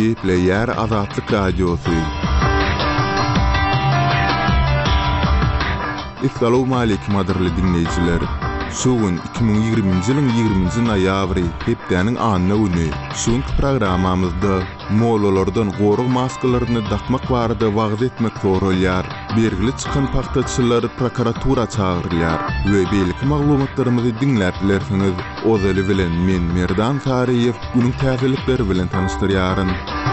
Gepleyer Azatlyk Radiosu. Assalamu alaykum adirli dinleyijiler. Şugun 2020-nji ýylyň 20-nji noýabry hepdeniň anyna güni. Şuňky programamyzda molalardan gorug maskalaryny dakmak barada wagt etmek zoralýar. Bergili çykan paxtaçylary prokuratura çagyrylýar we belki maglumatlarymyzy dinläp bilersiňiz. Ozaly bilen men Merdan Tariýew günüň täzelikleri bilen tanıştyrýaryn.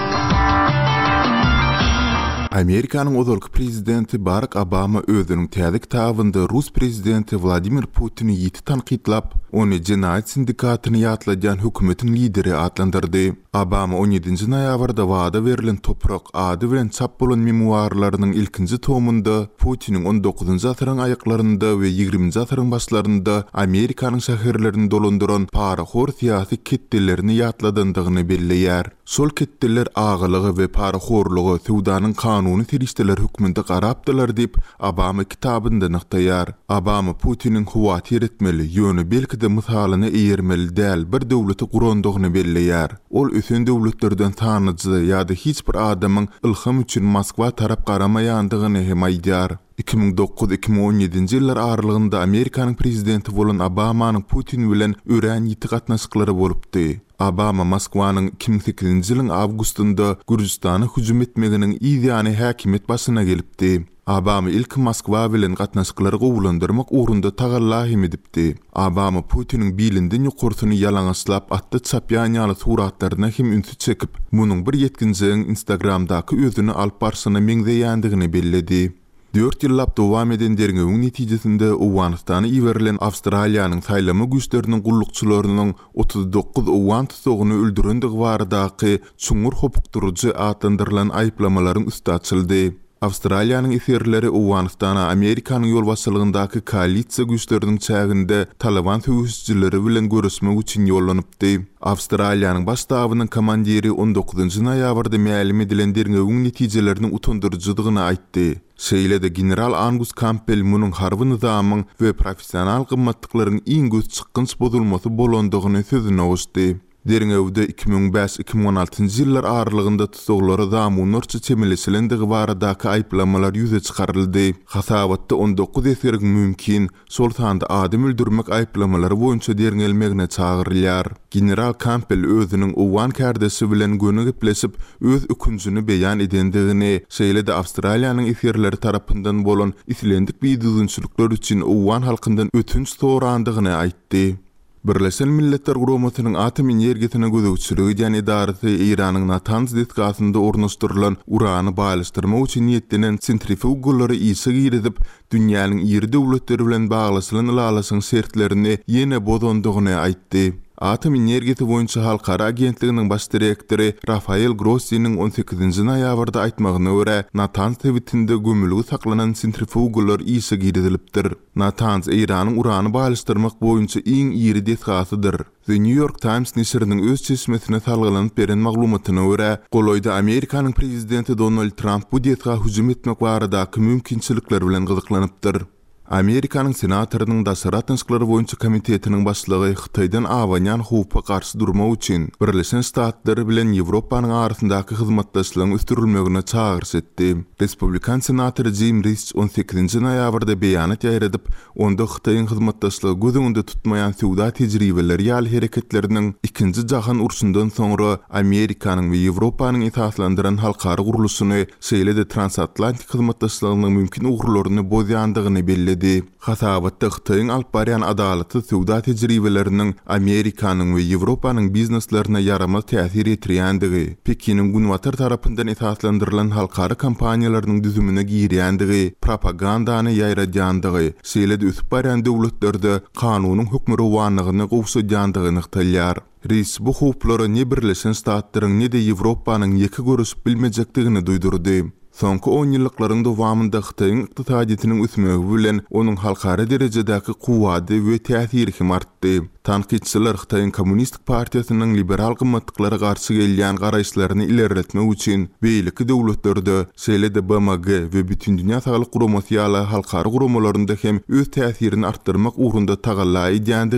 Amerikanyň ozalky prezidenti Barack Obama özüniň täze kitabynda Rus prezidenti Vladimir Putin'i ýiti tanqidlap, ony jenaýat sindikatyny ýatlajan hökümetiň lideri adlandyrdy. Obama 17-nji noýabrda wada berilen Toprak ady bilen çap bolan memuarlarynyň ilkinji tomunda Putin'iň 19-njy asyryň aýaklarynda we 20-nji asyryň başlarynda Amerikanyň şäherlerini dolandyran paraxor syýasy ketdelerini ýatladandygyny belleýär. Şol ketdeler agylygy we paraxorlugy sowdanyň kanuny tirişdeler hükmünde garapdylar diýip Obama kitabynda nyktaýar. Obama Putin'iň huwaty etmeli, ýöne belki de mysalyny eýermeli däl bir döwleti gurandygyny belleýär. Ol ösen döwletlerden tanyjy ýa-da hiç bir adamyň ilham üçin Moskwa tarap garamaýandygyny hem aýdýar. 2009-2017-nji ýyllar aralygynda Amerikanyň prezidenti bolan Obamanyň Putin bilen ören ýiti gatnaşyklary bolupdy. Obama Moskwanyň 2008-nji ýylyň awgustynda Gürjistana hüjüm etmeginiň ýa-ni häkimet başyna gelipdi. Obama ilk Moskwa bilen gatnaşyklary gowulandyrmak ugrunda tagallahym edipdi. Obama Putin'iň bilinden ýokursyny ýalaňaçlap atdy çapýan ýaly suratlaryna hem ünsü çekip, munyň bir ýetkinjiň Instagramdaky özüni alyp barsyna meňzeýändigini belledi. 4 ýyllap dowam eden derňegiň netijesinde Owganystana iwerilen Awstraliýanyň saýlama güýçleriniň gullukçylarynyň 39 Owgan tutugyny öldürendigi baradaky çuňur hopukdurujy adlandyrylan aýplamalaryň üstü açyldy. Awstraliýanyň eserleri Owganystana Amerikanyň ýol başçylygyndaky koalisiýa güýçleriniň çäginde Taliban töwüsçileri bilen görüşmek üçin ýollanypdy. Awstraliýanyň baştabynyň komandiri 19-njy noýabrda mälim edilen derňegiň netijelerini utandyrjydygyny aýtdy. Şeýle de general Angus Campbell munyň harby nizamyň we professional gymmatlyklaryň iň göz çykynç bozulmasy bolandygyny sözüne goşdy. Derňewde 2005-2016-njy ýyllar aralygynda tutuklary zamanlarça çemilesilendige baradaky aýplamalar ýüze çykaryldy. Hasabatda 19 eserig mümkin, şol sanda adam öldürmek aýplamalary boýunça derňelmegine çagyrylýar. General Campbell özüniň Owgan kärdesi bilen göni gepleşip öz ökünjüni beýan edendigini, şeýle de Awstraliýanyň eserleri tarapyndan bolan islendik biýdüzünçülükler üçin Owgan halkyndan ötünç sorandygyny aýtdy. Birleşen Milletler Guramatynyň atom energiýasyna gözegçiligi ýa-ni idarasy Iranyň Natanz detgasynda ornaşdyrylan urany baýlaşdyrmak üçin niýetlenen sentrifugolary ýyşyk ýeredip, dünýäniň ýeri döwletleri bilen baglasylan ýalasyň şertlerini ýene bozandygyny aýtdy. Atom energiýasy boýunça halkara agentliginiň baş direktori Rafael Grossi'niň 18-nji noýabrda aýtmagyna görä, Natanz tebitinde gömülügi saklanan sentrifugalar ýyşyk ýeredilipdir. Natanz Iranyň urany baýlaşdyrmak boýunça iň ýeri detgasydyr. The New York Times neşriniň öz çeşmesine salgylanyp beren maglumatyna görä, goloýda Amerikanyň prezidenti Donald Trump bu detga hüjüm etmek baradaky mümkinçilikler bilen gyzyklanypdyr. Amerikanyň senatorynyň daşary atnaşyklary boýunça komitetiniň başlygy Hytaýdan awanýan howpa garşy durmak üçin Birleşen Ştatlar bilen Ýewropanyň arasyndaky hyzmatdaşlygyň üstürilmegine çağırış etdi. Respublikan senatory Jim Risch 18-nji noýabrda beýanat ýaýradip, onda Hytaýyň hyzmatdaşlygy göz öňünde tutmaýan sowda tejribeleri ýaly hereketleriniň ikinji jahan urşundan soňra Amerikanyň we Ýewropanyň esaslandyran halkara guruluşyny, şeýle de transatlantik hyzmatdaşlygynyň mümkin ugrularyny bozýandygyny belledi. Hasabatda Hytaýyň alyp barýan adalaty sowda tejribeleriniň Amerikanyň we Ýewropanyň bizneslerine ýarama täsir etdirýändigi, Pekiniň Günwatar tarapyndan esaslandyrylan halkara kampaniýalarynyň düzümine girýändigi, propagandany ýaýradýandygy, şeýle de üsüp barýan döwletlerde kanunyň hökmi rowanlygyny gowşadýandygyny ýaýdýar. Reis bu howplary ne Birleşen Ştatlaryň ne de Ýewropanyň ýeki görüşip bilmejekdigini duýdurdy. Soňky 10 ýyllyklaryň dowamında Hytaýyň ykdysadynyň üsmegi bilen onuň halkara derejedäki kuwady we täsiri hem artdy. Tanqidçiler Hytaýyň Kommunistik Partiýasynyň liberal gymmatlyklary garşy gelýän garaýşlaryny ilerletmek üçin beýleki döwletlerde, şeýle de BMG we bütün dünýä saglyk guramaty ýaly halkara guramalarynda hem öz täsirini artdyrmak ugrunda tagalla edýändi